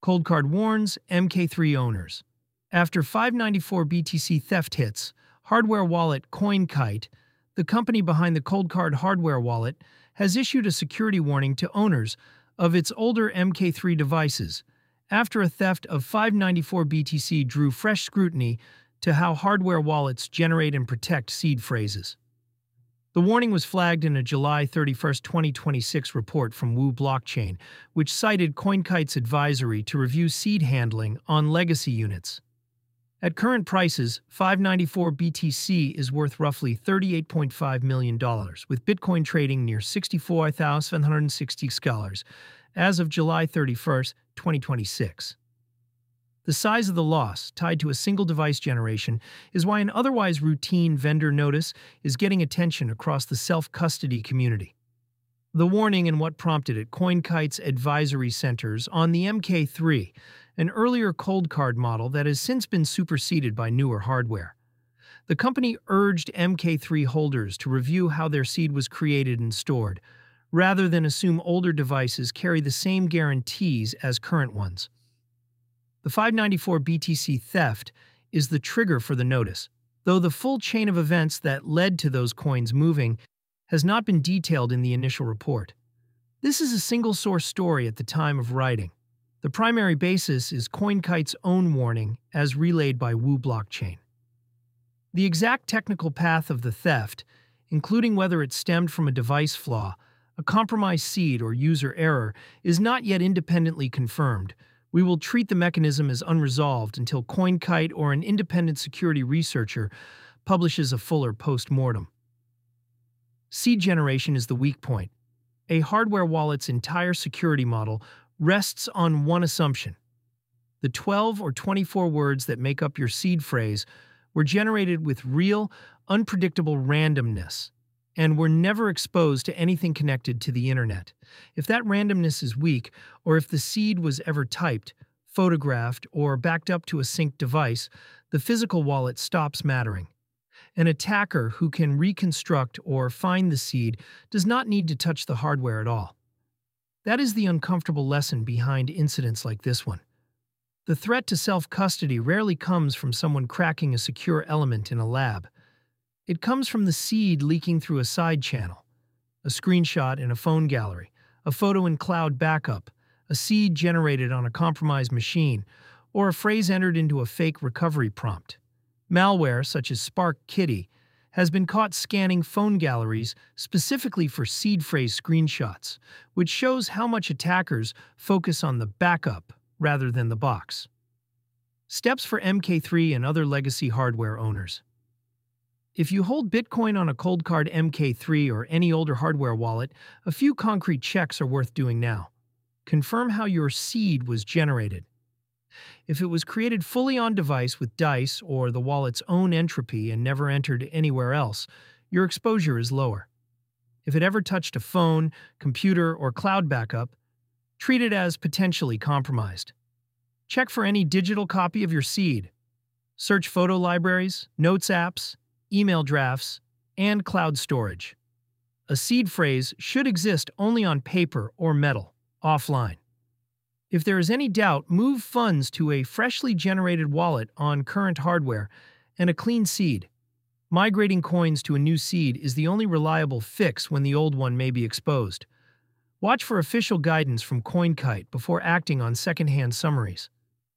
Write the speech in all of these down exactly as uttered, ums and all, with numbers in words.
Coldcard warns M K three owners. After five ninety-four B T C theft hits, hardware wallet CoinKite, the company behind the Coldcard hardware wallet, has issued a security warning to owners of its older M K three devices after a theft of five ninety-four B T C drew fresh scrutiny to how hardware wallets generate and protect seed phrases. The warning was flagged in a July thirty-first, twenty twenty-six report from Wu Blockchain, which cited CoinKite's advisory to review seed handling on legacy units. At current prices, five ninety-four B T C is worth roughly thirty-eight point five million dollars, with Bitcoin trading near sixty-four thousand seven hundred sixty dollars as of July thirty-first, twenty twenty-six. The size of the loss, tied to a single device generation, is why an otherwise routine vendor notice is getting attention across the self-custody community. The warning and what prompted it: CoinKite's advisory centers on the M K three, an earlier Coldcard model that has since been superseded by newer hardware. The company urged M K three holders to review how their seed was created and stored, rather than assume older devices carry the same guarantees as current ones. The five ninety-four B T C theft is the trigger for the notice, though the full chain of events that led to those coins moving has not been detailed in the initial report. This is a single-source story at the time of writing. The primary basis is CoinKite's own warning, as relayed by Wu Blockchain. The exact technical path of the theft, including whether it stemmed from a device flaw, a compromised seed, or user error, is not yet independently confirmed. We will treat the mechanism as unresolved until CoinKite or an independent security researcher publishes a fuller post-mortem. Seed generation is the weak point. A hardware wallet's entire security model rests on one assumption: the twelve or twenty-four words that make up your seed phrase were generated with real, unpredictable randomness, and were never exposed to anything connected to the internet. If that randomness is weak, or if the seed was ever typed, photographed, or backed up to a synced device, the physical wallet stops mattering. An attacker who can reconstruct or find the seed does not need to touch the hardware at all. That is the uncomfortable lesson behind incidents like this one. The threat to self-custody rarely comes from someone cracking a secure element in a lab. It comes from the seed leaking through a side channel, a screenshot in a phone gallery, a photo in cloud backup, a seed generated on a compromised machine, or a phrase entered into a fake recovery prompt. Malware, such as Spark Kitty, has been caught scanning phone galleries specifically for seed phrase screenshots, which shows how much attackers focus on the backup rather than the box. Steps for M K three and other legacy hardware owners. If you hold Bitcoin on a Coldcard M K three or any older hardware wallet, a few concrete checks are worth doing now. Confirm how your seed was generated. If it was created fully on device with dice or the wallet's own entropy and never entered anywhere else, your exposure is lower. If it ever touched a phone, computer, or cloud backup, treat it as potentially compromised. Check for any digital copy of your seed. Search photo libraries, notes apps, email drafts, and cloud storage. A seed phrase should exist only on paper or metal, offline. If there is any doubt, move funds to a freshly generated wallet on current hardware and a clean seed. Migrating coins to a new seed is the only reliable fix when the old one may be exposed. Watch for official guidance from CoinKite before acting on secondhand summaries.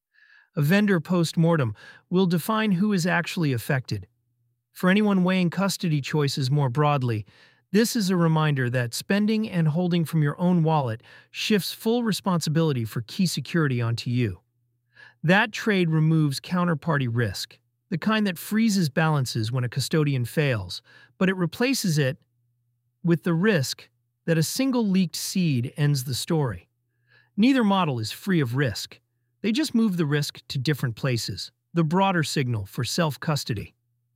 A vendor post-mortem will define who is actually affected. For anyone weighing custody choices more broadly, this is a reminder that spending and holding from your own wallet shifts full responsibility for key security onto you. That trade removes counterparty risk, the kind that freezes balances when a custodian fails, but it replaces it with the risk that a single leaked seed ends the story. Neither model is free of risk. They just move the risk to different places, the broader signal for self-custody.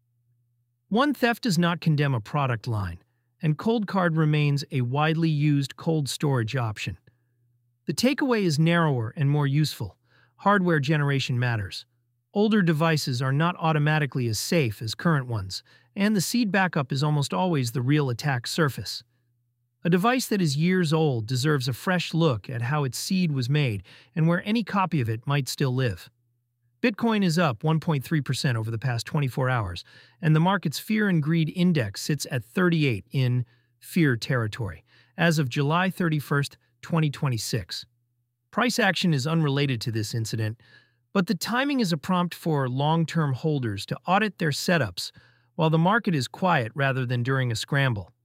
One theft does not condemn a product line, and Coldcard remains a widely used cold storage option. The takeaway is narrower and more useful. Hardware generation matters. Older devices are not automatically as safe as current ones, and the seed backup is almost always the real attack surface. A device that is years old deserves a fresh look at how its seed was made and where any copy of it might still live. Bitcoin is up one point three percent over the past twenty-four hours, and the market's Fear and Greed Index sits at thirty-eight in fear territory as of July thirty-first, twenty twenty-six. Price action is unrelated to this incident, but the timing is a prompt for long-term holders to audit their setups while the market is quiet rather than during a scramble.